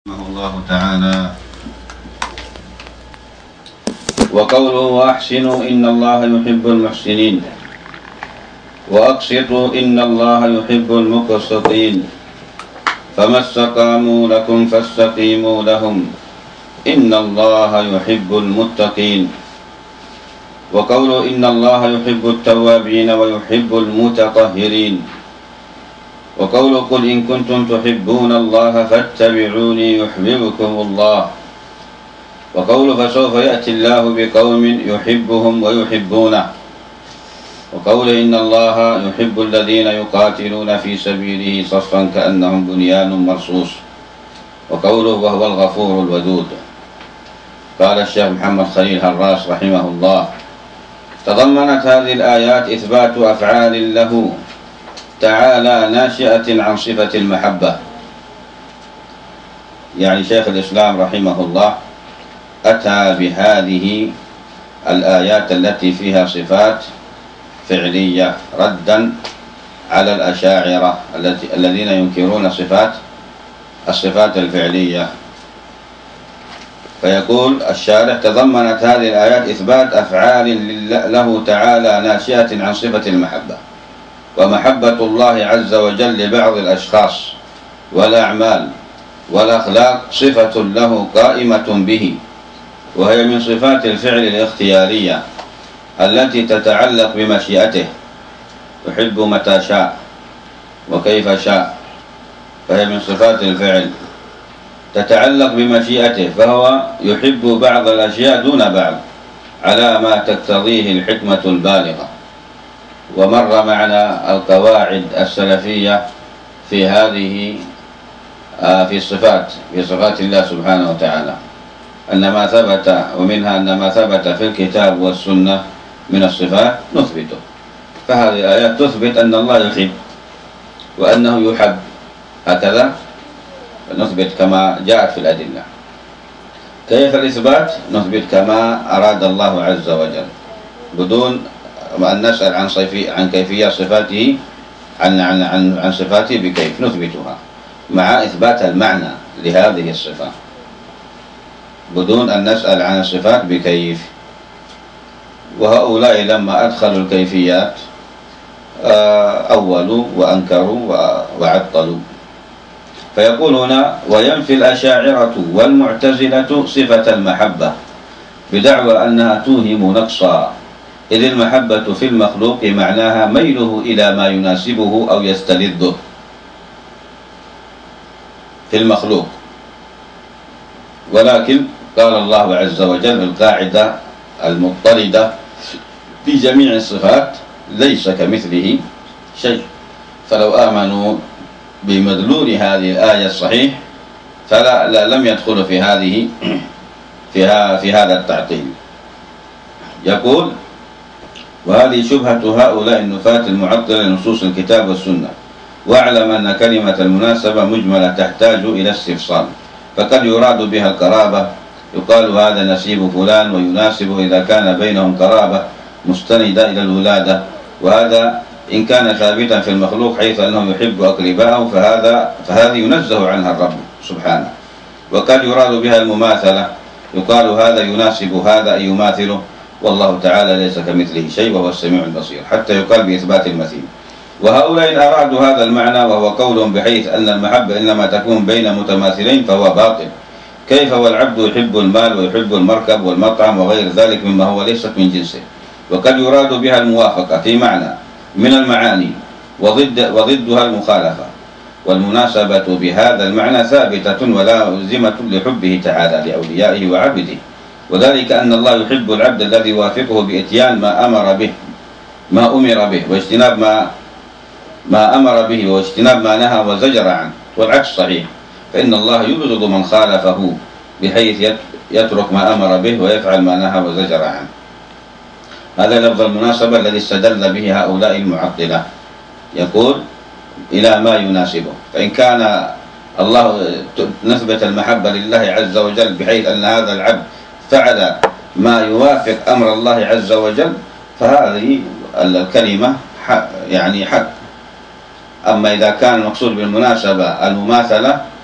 رحمه الله تعالى. وقوله وأحسنوا إن الله يحب المحسنين وأقسطوا إن الله يحب المقسطين فما استقاموا لكم فاستقيموا لهم إن الله يحب المتقين. وقوله إن الله يحب التوابين ويحب المتطهرين. وقوله قل إن كنتم تحبون الله فاتبعوني يحببكم الله. وقوله فسوف يأتي الله بقوم يحبهم ويحبونه. وقوله إن الله يحب الذين يقاتلون في سبيله صفا كأنهم بنيان مرصوص. وقوله وهو الغفور الودود. قال الشيخ محمد خليل هراس رحمه الله: تضمنت هذه الآيات إثبات أفعال له تعالى ناشئة عن صفة المحبة. يعني شيخ الإسلام رحمه الله أتى بهذه الآيات التي فيها صفات فعلية ردا على الأشاعرة الذين ينكرون الصفات الفعلية. فيقول الشارح: تضمنت هذه الآيات إثبات أفعال له تعالى ناشئة عن صفة المحبة. ومحبة الله عز وجل لبعض الأشخاص والأعمال والأخلاق صفة له قائمة به، وهي من صفات الفعل الاختيارية التي تتعلق بمشيئته، يحب متى شاء وكيف شاء، فهي من صفات الفعل تتعلق بمشيئته، فهو يحب بعض الأشياء دون بعض على ما تقتضيه الحكمة البالغة. ومر معنا القواعد السلفية في هذه في صفات الله سبحانه وتعالى، أن ما ثبت، ومنها أن ما ثبت في الكتاب والسنة من الصفات نثبته. فهذه الآيات تثبت أن الله يحب وأنه يحب، هكذا نثبت كما جاءت في الأدلة. كيف الإثبات؟ نثبت كما أراد الله عز وجل بدون أن نسأل عن كيفية صفاته، عن صفاته بكيف نثبتها، مع إثبات المعنى لهذه الصفة بدون أن نسأل عن الصفات بكيف. وهؤلاء لما أدخلوا الكيفيات أولوا وأنكروا وعطلوا. فيقول هنا: وينفي الأشاعرة والمعتزلة صفة المحبة بدعوى أنها توهم نقصا، إذ المحبة في المخلوق معناها ميله إلى ما يناسبه أو يستلذه في المخلوق. ولكن قال الله عز وجل القاعدة المضطردة في جميع الصفات: ليس كمثله شيء. فلو آمنوا بمدلول هذه الآية الصحيح لم يدخلوا في هذا التعطيل. يقول: وهذه شبهة هؤلاء النفاة المعطلة لنصوص الكتاب والسنة. واعلم أن كلمة المناسبة مجملة تحتاج إلى استفصال، فقد يراد بها القرابة، يقال هذا نسيب فلان، ويناسبه إذا كان بينهم قرابة مستندة إلى الولادة، وهذا إن كان ثابتا في المخلوق حيث أنه يحب أقرباءه فهذه ينزه عنها الرب سبحانه. وقد يراد بها المماثلة، يقال هذا يناسب هذا أي يماثله، والله تعالى ليس كمثله شيء وهو السميع البصير، حتى يقال بإثبات المثيل. وهؤلاء إن أرادوا هذا المعنى، وهو قولهم بحيث أن المحبة إنما تكون بين متماثلين، فهو باطل. كيف والعبد يحب المال ويحب المركب والمطعم وغير ذلك مما هو ليست من جنسه. وقد يراد بها الموافقة في معنى من المعاني، وضدها المخالفة. والمناسبة بهذا المعنى ثابتة ولازمة لحبه تعالى لأوليائه وعبده، وذلك أن الله يحب العبد الذي يوافقه بإتيان ما أمر به واجتناب ما أمر به واجتناب ما نهى وزجر عنه، والعكس صحيح، فإن الله يبغض من خالفه بحيث يترك ما أمر به ويفعل ما نهى وزجر عنه. هذا لفظ المناسبة الذي استدل به هؤلاء المعطلة. يقول: إلى ما يناسبه. فإن كان الله نثبت المحبة لله عز وجل بحيث أن هذا العبد فعل ما يوافق أمر الله عز وجل، فهذه الكلمة يعني حق. أما إذا كان المقصود بالمناسبة المماثلة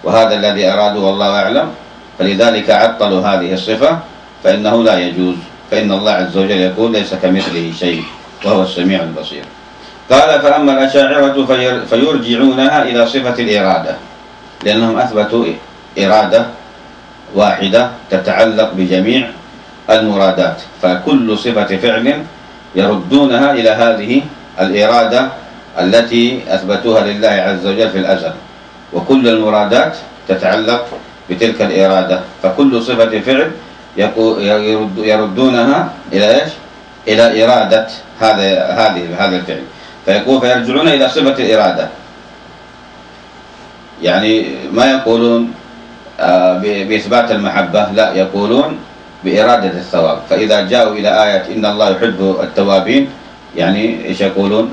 وهذا الذي أرادوا والله أعلم. فلذلك عطلوا هذه الصفة، فإنه لا يجوز، فإن الله عز وجل يقول ليس كمثله شيء وهو السميع البصير. قال فأما الأشاعرة فيرجعونها إلى صفة الإرادة، لأنهم أثبتوا إرادة واحدة تتعلق بجميع المرادات، فكل صفة فعل يردونها إلى هذه الإرادة التي أثبتوها لله عز وجل في الأزل، وكل المرادات تتعلق بتلك الإرادة، فكل صفة فعل يردونها إلى إيش؟ إلى إرادة هذا الفعل، فيرجعون إلى صفة الإرادة. يعني ما يقولون بإثبات المحبة، لا، يقولون بإرادة الثواب. فإذا جاءوا إلى آية إن الله يحب التوابين، يعني إيش يقولون؟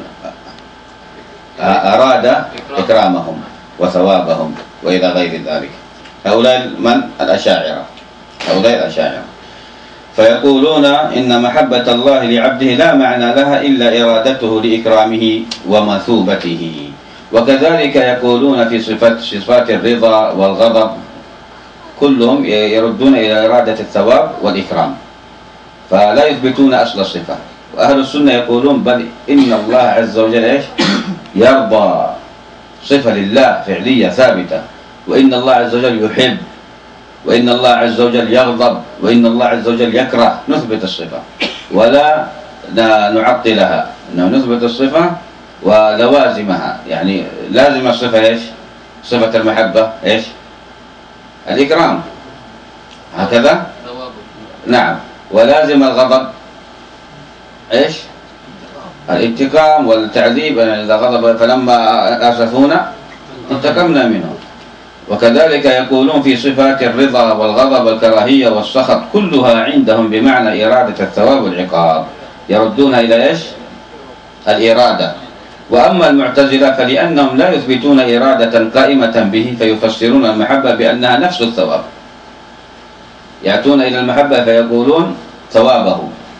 أراد إكرامهم وثوابهم وإلى غير ذلك. هؤلاء من؟ الأشاعرة. هؤلاء الأشاعرة فيقولون إن محبة الله لعبده لا معنى لها إلا إرادته لإكرامه ومثوبته. وكذلك يقولون في صفات الرضا والغضب، كلهم يردون إلى إرادة الثواب والإكرام، فلا يثبتون أصل الصفة. وأهل السنة يقولون بل إن الله عز وجل إيش؟ يرضى، صفة لله فعلية ثابتة، وإن الله عز وجل يحب، وإن الله عز وجل يغضب، وإن الله عز وجل يكره. نثبت الصفة ولا نعطلها، إنه نثبت الصفة ولوازمها. يعني لازم الصفة إيش؟ صفة المحبة إيش؟ الإكرام، هكذا؟ نعم. ولازم الغضب إيش؟ الانتقام والتعذيب، يعني إذا غضب فلما أسفونا انتقمنا منهم. وكذلك يقولون في صفات الرضا والغضب والكراهية والسخط، كلها عندهم بمعنى إرادة الثواب والعقاب، يردون إلى إيش؟ الإرادة. وأما المعتزلة فلأنهم لا يثبتون إرادة قائمة به، فيفسرون المحبة بأنها نفس الثواب، يأتون إلى المحبة فيقولون ثوابه.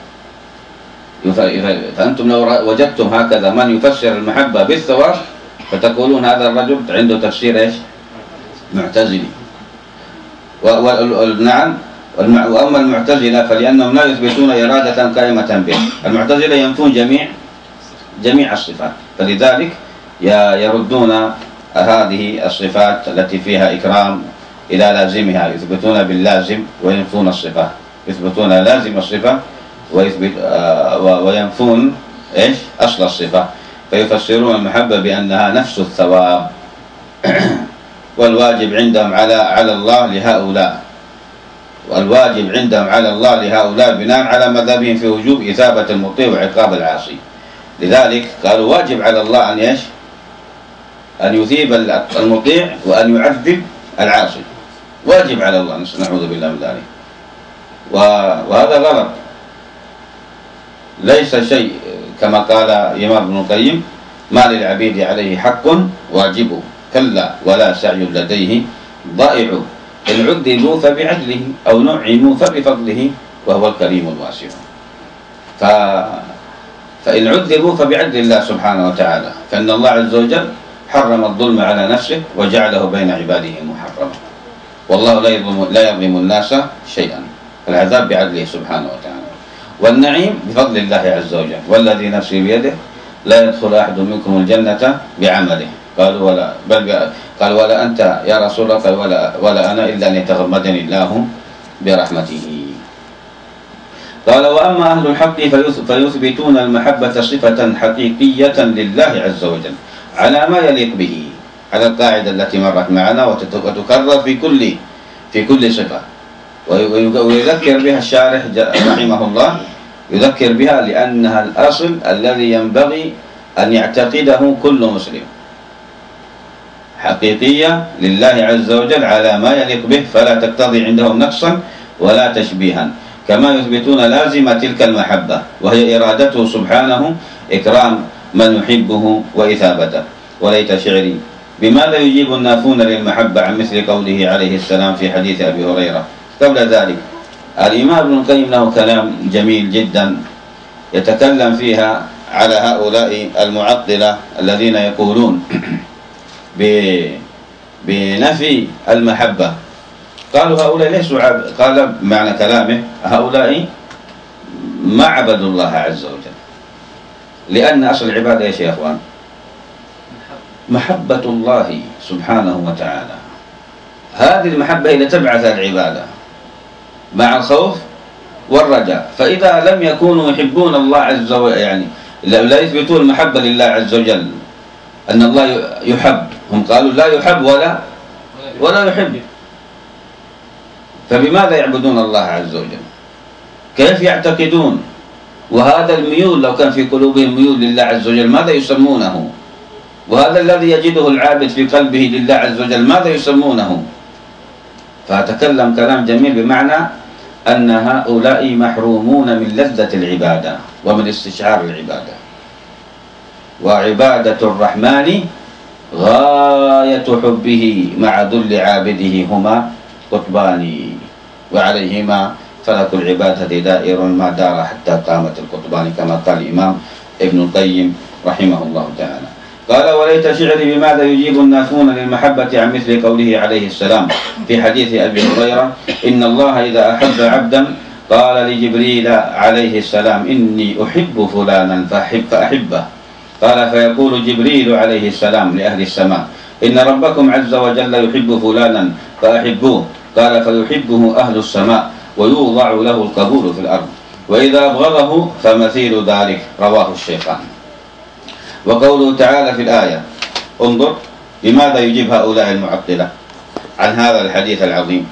فأنتم لو وجدتم هكذا من يفسر المحبة بالثواب فتقولون هذا الرجل عنده تفسير إيش؟ معتزلي. نعم. وأما المعتزلة فلأنهم لا يثبتون إرادة قائمة به، المعتزلة ينفون جميع الصفات، فلذلك يردون هذه الصفات التي فيها إكرام إلى لازمها، يثبتون باللازم وينفون الصفة، يثبتون لازم الصفة وينفون إيش؟ أصل الصفة، فيفسرون المحبة بأنها نفس الثواب. والواجب عندهم على الله لهؤلاء، والواجب عندهم على الله لهؤلاء بناء على مذهبهم في وجوب إثابة المطيع وعقاب العاصي. لذلك قالوا واجب على الله أن إيش؟ أن يثيب المطيع وأن يعذب العاصي، واجب على الله، نعوذ بالله من ذلك. وهذا غلط، ليس شيء كما قال إمام ابن القيم ما للعبيد عليه حق واجبه، كلا ولا سعي لديه ضائع، إن عذبوا فبعدله أو نعموا فبفضله وهو الكريم الواسع. فإن عذبوا فبعدل الله سبحانه وتعالى، فإن الله عز وجل حرم الظلم على نفسه وجعله بين عباده محرما، والله لا يظلم الناس شيئا، فالعذاب بعدله سبحانه وتعالى، والنعيم بفضل الله عز وجل. والذي نفسي بيده لا يدخل أحد منكم الجنة بعمله، قالوا قال ولا أنت يا رسول الله، قال ولا أنا إلا أن يتغمدني الله برحمته. قال وأما أهل الحق فيثبتون المحبة صفة حقيقية لله عز وجل على ما يليق به، على القاعدة التي مرت معنا وتكرر في كل صفة. ويذكر بها الشارح رحمه الله، يذكر بها لأنها الأصل الذي ينبغي أن يعتقده كل مسلم، حقيقية لله عز وجل على ما يليق به، فلا تقتضي عندهم نقصا ولا تشبيها. كما يثبتون لازم تلك المحبة وهي إرادته سبحانه إكرام من يحبه وإثابته. وليت شعري بماذا يجيب النافون للمحبة عن مثل قوله عليه السلام في حديث أبي هريرة. قبل ذلك الإمام ابن القيم له كلام جميل جدا يتكلم فيها على هؤلاء المعطلة الذين يقولون بنفي المحبة. قالوا هؤلاء ليسوا قال معنى كلامه هؤلاء ما عبدوا الله عز وجل، لأن أصل العبادة إيش يا أخوان؟ محبة الله سبحانه وتعالى. هذه المحبة هي اللي تبعث العبادة مع الخوف والرجاء. فإذا لم يكونوا يحبون الله عز وجل، يعني لا يثبتون المحبة لله عز وجل أن الله يحب، هم قالوا لا يحب ولا يحب، فبماذا يعبدون الله عز وجل؟ كيف يعتقدون؟ وهذا الميول لو كان في قلوبهم ميول لله عز وجل ماذا يسمونه؟ وهذا الذي يجده العابد في قلبه لله عز وجل ماذا يسمونه؟ فأتكلم كلام جميل بمعنى أن هؤلاء محرومون من لذة العبادة ومن استشعار العبادة. وعبادة الرحمن غاية حبه مع ذل عابده هما قطبان، وعليهما فلك العبادة دائر ما دار حتى قامت القطبان، كما قال الإمام ابن القيم رحمه الله تعالى. قال وليت شعري بماذا يجيب النافون للمحبة عن مثل قوله عليه السلام في حديث أبي هريرة إن الله إذا أحب عبدا قال لجبريل عليه السلام إني أحب فلانا فأحبه، قال فيقول جبريل عليه السلام لأهل السماء إن ربكم عز وجل يحب فلانا فأحبوه، قال فيحبه أهل السماء ويوضع له القبول في الأرض، وإذا أبغضه فمثيل ذلك، رواه الشيخان. وقوله تعالى في الآية انظر لماذا يجيب هؤلاء المعطلة عن هذا الحديث العظيم.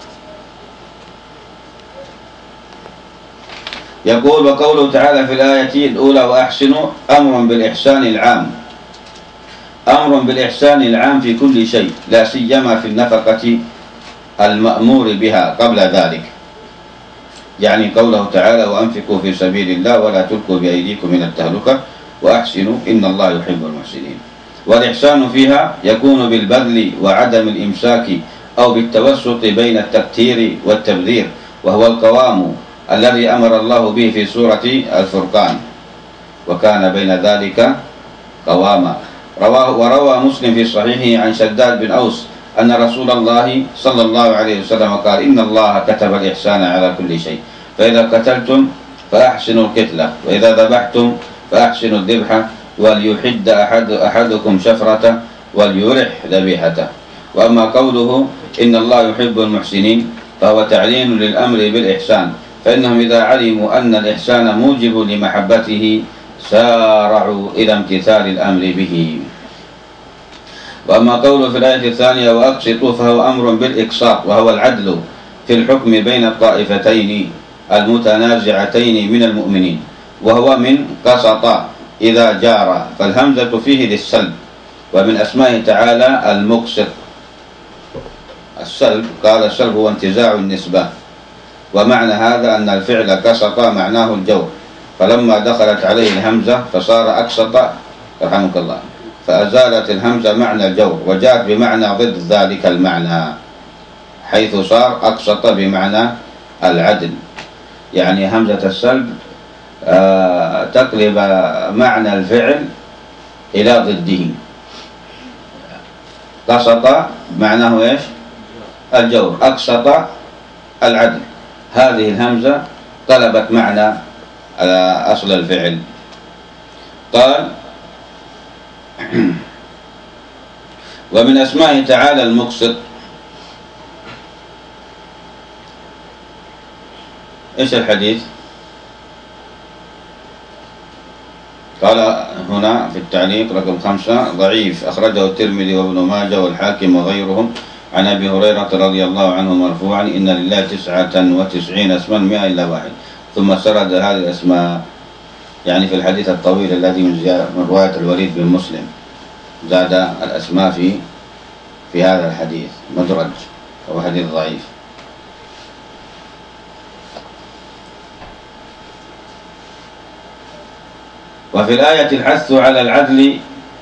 يقول وقوله تعالى في الآية الأولى وأحسنوا أمر بالإحسان العام، أمر بالإحسان العام في كل شيء لا سيما في النفقة المأمور بها قبل ذلك، يعني قوله تعالى وأنفقوا في سبيل الله ولا تلقوا بأيديكم من التهلكة وأحسنوا إن الله يحب المحسنين. والإحسان فيها يكون بالبذل وعدم الإمساك أو بالتوسط بين التكتير والتبذير، وهو القوام الذي أمر الله به في سورة الفرقان وكان بين ذلك قواما. وروى مسلم في صحيحه عن شداد بن أوس أن رسول الله صلى الله عليه وسلم قال إن الله كتب الإحسان على كل شيء، فإذا قتلتم فأحسنوا القتلة، وإذا ذبحتم فأحسنوا الذبحة، وليحد أحدكم شفرته وليرح ذبيحته. وأما قوله إن الله يحب المحسنين فهو تعليل للأمر بالإحسان، فإنهم إذا علموا أن الإحسان موجب لمحبته سارعوا إلى امتثال الأمر به. وأما قوله في الآية الثانية وأقسطوا فهو أمر بالإقساط، وهو العدل في الحكم بين الطائفتين المتنازعتين من المؤمنين، وهو من قسط إذا جار، فالهمزة فيه للسلب. ومن أسمائه تعالى المقسط السلب، قال السلب هو انتزاع النسبة، ومعنى هذا أن الفعل قسط معناه الجور، فلما دخلت عليه الهمزة فصار أقسط رحمك الله، فأزالت الهمزة معنى الجور وجاءت بمعنى ضد ذلك المعنى، حيث صار أقسط بمعنى العدل، يعني همزة السلب تقلب معنى الفعل إلى ضده. قسط معناه إيش؟ الجور، أقسط العدل، هذه الهمزة قلبت معنى أصل الفعل. قال ومن أسمائه تعالى المقسط. إيش الحديث؟ قال هنا في التعليق رقم 5 ضعيف، أخرجه الترمذي وابن ماجه والحاكم وغيرهم عن أبي هريرة رضي الله عنه مرفوعا إن لله 99 اسما 100 إلا واحد، ثم سرد هذه الأسماء، يعني في الحديث الطويل الذي من رواية الوليد بن مسلم زاد الأسماء في هذا الحديث مدرج، هو حديث ضعيف. وفي الآية الحث على العدل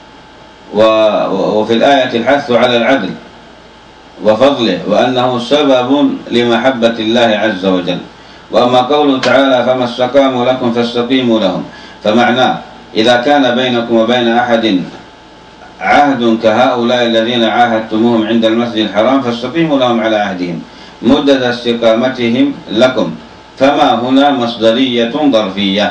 وفي الآية الحث على العدل وفضله، وأنه سبب لمحبة الله عز وجل. وأما قوله تعالى فما استقاموا لكم فاستقيموا لهم، فمعناه إذا كان بينكم وبين أحد عهد كهؤلاء الذين عاهدتموهم عند المسجد الحرام فاستقيموا لهم على عهدهم مدة استقامتهم لكم. فما هنا مصدرية ظرفية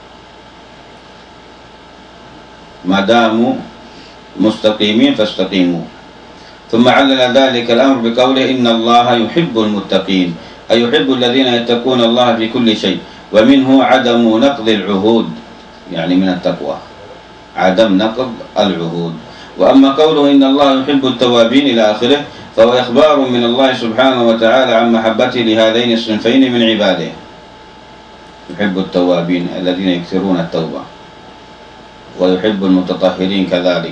ما داموا مستقيمين فاستقيموا. ثم علل ذلك الأمر بقوله إن الله يحب المتقين، أي يحب الذين يتقون الله في كل شيء، ومنه عدم نقض العهود، يعني من التقوى عدم نقض العهود. وأما قوله إن الله يحب التوابين إلى آخره فهو إخبار من الله سبحانه وتعالى عن محبته لهذين الصنفين من عباده. يحب التوابين الذين يكثرون التوبة، ويحب المتطهرين كذلك.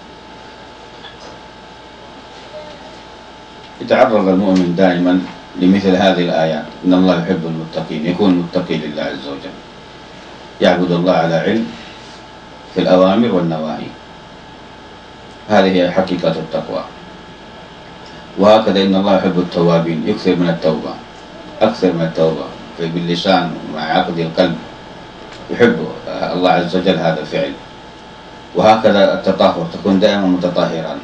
يتعرض المؤمن دائما لمثل هذه الآيات، إن الله يحب المتقين، يكون متقي لله عز وجل، يعبد الله على علم في الأوامر والنواهي، هذه هي حقيقة التقوى. وهكذا إن الله يحب التوابين، يكثر من التوبة، أكثر من التوبة باللسان ومع عقد القلب، يحب الله عز وجل هذا الفعل. وهكذا التطهر، تكون دائما متطهرا،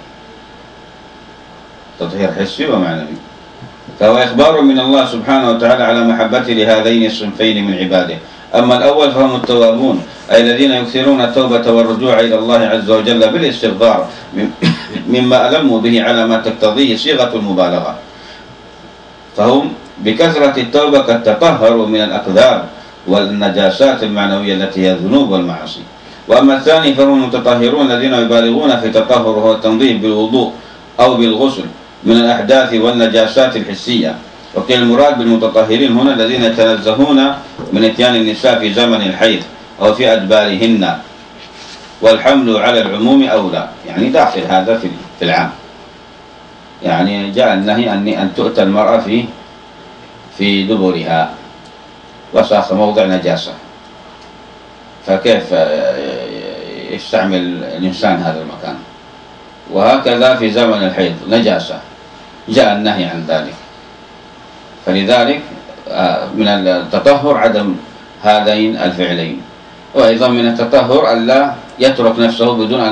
تطهير حسي ومعنوي. فهو إخبار من الله سبحانه وتعالى على محبته لهذين الصنفين من عباده. أما الأول فهم التوابون، أي الذين يكثرون التوبة والرجوع إلى الله عز وجل بالاستغفار مما ألموا به على ما تقتضيه صيغة المبالغة، فهم بكثرة التوبة قد تطهروا من الأقدار والنجاسات المعنوية التي هي الذنوب والمعاصي. وأما الثاني فهم المتطهرون الذين يبالغون في تطهر وهو التنظيف بالوضوء أو بالغسل من الأحداث والنجاسات الحسية. وقيل المراد بالمتطهرين هنا الذين يتنزهون من إتيان النساء في زمن الحيض أو في أدبارهن، والحمل على العموم أولى، يعني داخل هذا في العام، يعني جاء النهي أن تؤتى المرأة في دبرها وصار موضع نجاسة، فكيف يستعمل الإنسان هذا المكان؟ وهكذا في زمن الحيض نجاسة، جاء النهي عن ذلك. فلذلك من التطهر عدم هذين الفعلين. وأيضا من التطهر ألا يترك نفسه بدون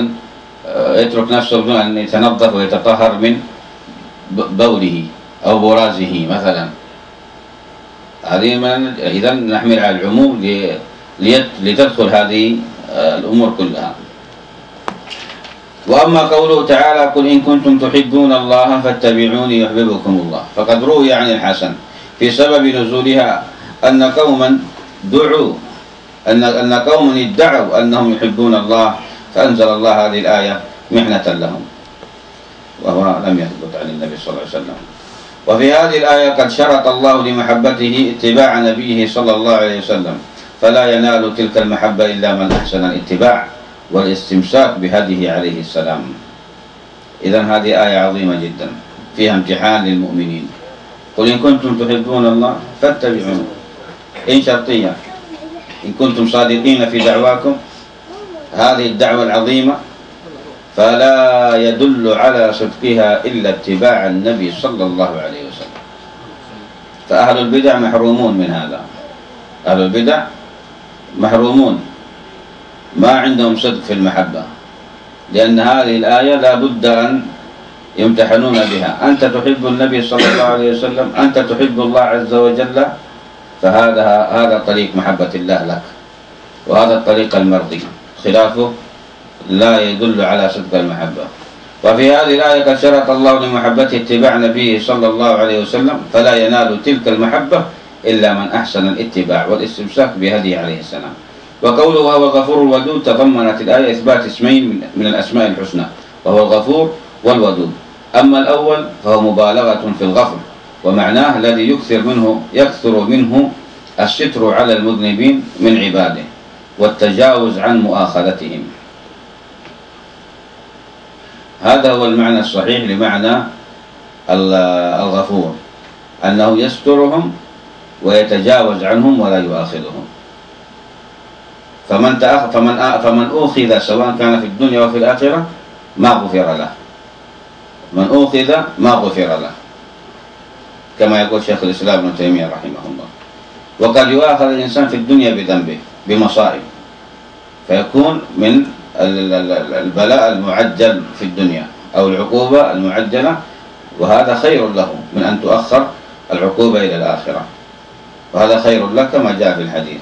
أن يتنظف ويتطهر من بوله أو برازه مثلا. هذه إذا نحمل على العموم لتدخل هذه الأمور كلها. وأما قوله تعالى قل إن كنتم تحبون الله فاتبعوني يحببكم الله، فقد روي عن الحسن في سبب نزولها أن قوما ادعوا أنهم يحبون الله، فأنزل الله هذه الآية محنة لهم، وهو لم يثبت عن النبي صلى الله عليه وسلم. وفي هذه الآية قد شرط الله لمحبته اتباع نبيه صلى الله عليه وسلم، فلا ينال تلك المحبة إلا من أحسن الاتباع والاستمساك بهديه عليه السلام. إذن هذه آية عظيمة جدا فيها امتحان للمؤمنين. قل إن كنتم تحبون الله فاتبعون، إن شرطية، إن كنتم صادقين في دعواكم هذه الدعوة العظيمة، فلا يدل على صدقها إلا اتباع النبي صلى الله عليه وسلم. فأهل البدع محرومون من هذا، أهل البدع محرومون، ما عندهم صدق في المحبة، لأن هذه الآية لا بد أن يمتحنون بها. أنت تحب النبي صلى الله عليه وسلم، أنت تحب الله عز وجل، فهذا طريق محبة الله لك، وهذا الطريق المرضي، خلافه لا يدل على صدق المحبة. وفي هذه الآية قد شرط الله لمحبته اتباع نبيه صلى الله عليه وسلم، فلا ينال تلك المحبة إلا من أحسن الاتباع والاستمساك بهديه عليه السلام. وقوله وهو الغفور الودود تضمنت الآية إثبات اسمين من الأسماء الحسنى، وهو الغفور والودود. أما الأول فهو مبالغة في الغفر، ومعناه الذي يكثر منه الستر على المذنبين من عباده والتجاوز عن مؤاخذتهم. هذا هو المعنى الصحيح لمعنى الغفور، أنه يسترهم ويتجاوز عنهم ولا يؤاخذهم. فمن أوخذ سواء كان في الدنيا وفي الآخرة ما غفر له، من أوخذ ما غفر له، كما يقول شيخ الإسلام ابن تيمية رحمه الله. وقد يؤاخذ الإنسان في الدنيا بذنبه بمصائب، فيكون من البلاء المعجل في الدنيا أو العقوبة المعجلة، وهذا خير له من أن تؤخر العقوبة إلى الآخرة، وهذا خير لك كما جاء في الحديث.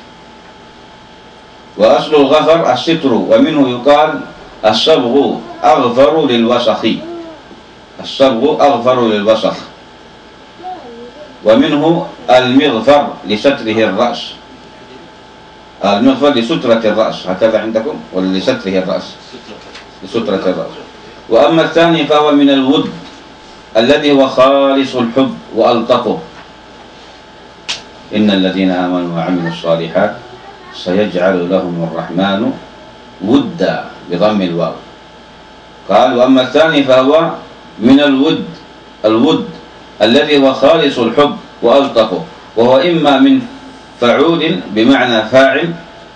وأصل الغفر الستر، ومنه يقال الصبغ أغفر للوسخ، الصبغ أغفر للوسخ. ومنه المغفر لستره الرأس، المغفر لسترة الرأس، هكذا عندكم ولا لستره الرأس؟ لسترة الرأس. وأما الثاني فهو من الود الذي هو خالص الحب وألطفه. إن الذين آمنوا وعملوا الصالحات سيجعل لهم الرحمن ودا بضم الواو. قال وأما الثاني فهو من الود الذي هو خالص الحب وألطفه، وهو إما من فعول بمعنى فاعل،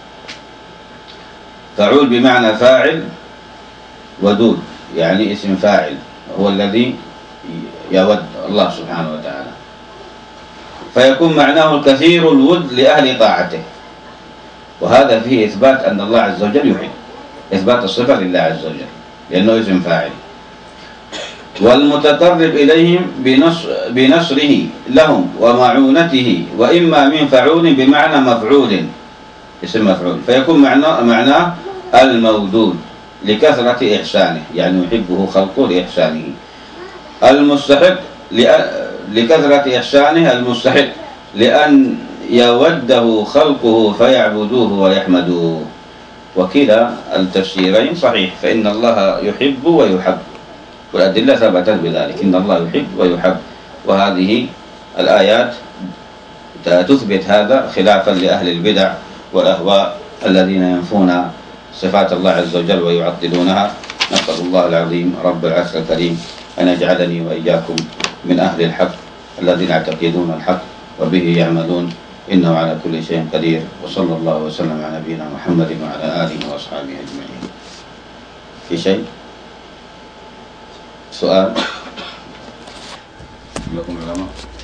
فعول بمعنى فاعل، ودود يعني اسم فاعل، هو الذي يود الله سبحانه وتعالى، فيكون معناه الكثير الود لأهل طاعته. وهذا فيه إثبات أن الله عز وجل يحب، إثبات الصفة لله عز وجل لأنه اسم فاعل. والمتقرب إليهم بنصره لهم ومعونته، وإما من فعول بمعنى مفعول، اسم مفعول، فيكون معناه المودود لكثرة إحسانه، يعني يحبه خلقه لإحسانه، المستحق لكثرة إحسانه، المستحق لأن يوده خلقه فيعبدوه ويحمدوه. وكلا التفسيرين صحيح، فإن الله يحب ويحب، والأدلة ثبتت بذلك، إن الله يحب ويحب، وهذه الآيات تثبت هذا خلافا لأهل البدع والأهواء الذين ينفون صفات الله عز وجل ويعطلونها. نسأل الله العظيم رب العرش الكريم أن يجعلني وإياكم من أهل الحق الذين يعتقدون الحق وبه يعملون، إنه على كل شيء قدير. وصلى الله وسلم على نبينا محمد وعلى آله وأصحابه أجمعين. في شيء؟ سؤال؟ لكم علماء؟